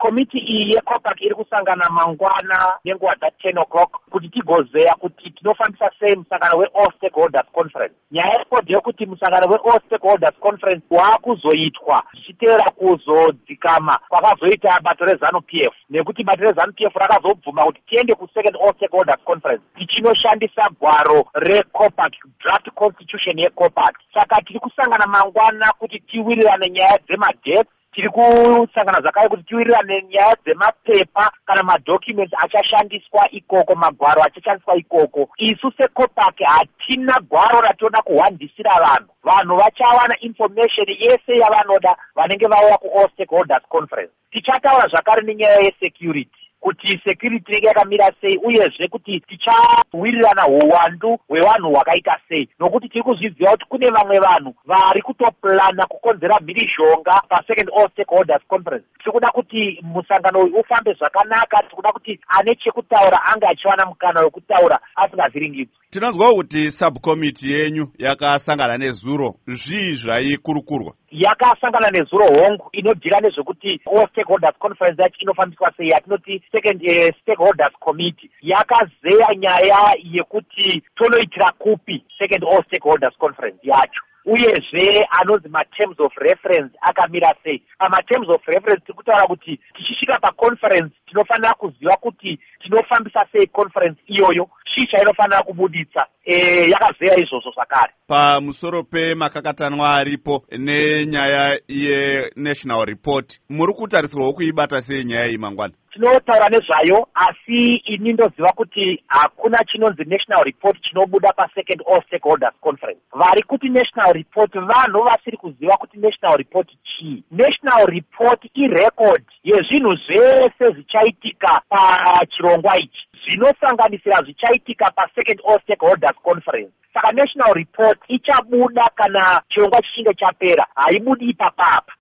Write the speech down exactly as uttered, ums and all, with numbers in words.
komiti iyi yeCOPAC iri kusangana mangwana nenguva dza ten o'clock kuti tigozeya kuti tinofambisa sei musangano weAll Stakeholders Conference. Nyaya yacho ndeyekuti musangano weAll Stakeholders Conference waakuzoitwa zvichiteera kuzodzikama kwakazoita bato reZANU-P F, nekuti bato reZANU-P F rakazobvuma kuti tiende kuSecond All Stakeholders Conference tichinoshandisa gwaro reCOPAC, draft constitution yeCOPAC. Saka tiri kusangana mangwana kuti tiwirirane nyaya dzemadeath, tiri kusangana zvakare kuti tiwirirane nyaya dzemapepa kana madocuments achashandiswa ikoko, magwaro achashandiswa ikoko. Isu seCOPAC hatina gwaro ratinoda kuhwandisira vanhu. Vanhu vachawana information yese yavanoda vanenge vauya kuAll Stakeholders Conference. Tichataura zvakare nenyaya yesecurity, kuti security inenge yakamira sei, uyezve kuti tichawirirana uwandu hwevanhu hwakaita sei, nokuti tiri kuzviziva kuti kune vamwe vanhu vari kutoplana kukonzera mhirizhonga paSecond All Stakeholders Conference. Tiri kuda kuti musangano uyu ufambe zvakanaka, tiri kuda kuti ane chekutaura ange achiwana mukana wekutaura asingavhiringidzwi. Tinonzwa kuti subcommittee yenyu yakasangana nezuro, zvii zvaikurukurwa? Yakasangana nezuro hongu inodhira nezvekuti All Stakeholders Conference yacho inofambiswa sei, yatinoti Second uh, Stakeholders Committee. Yakazeya nyaya yekuti tonoitira kupi Second All Stakeholders Conference yacho, uyezve anonzi ma-terms of reference akamira sei. Pama-terms of reference tiri kutaura kuti tichisvika paconference tinofanira kuziva kuti tinofambisa sei conference iyoyo, chii chainofanira kubuditsa. E, yakazeya izvozvo zvakare. Pamusoro pemakakatanwa aripo nenyaya yenational report, muri kutarisirwawo kuibata sei nyaya iyi mangwana? Tinotaura nezvayo, asi ini ndoziva kuti hakuna chinonzi national report chinobuda paSecond All Stakeholders Conference. Vari kuti national report vanhu vasiri kuziva kuti national report chii. National report irecord yezvinhu zvese zvichaitika pachirongwa ichi, zvinosanganisira zvichaitika paSecond All Stakeholders Conference. Saka national report ichabuda kana chirongwa chichinge chapera, haibudi ipapapa.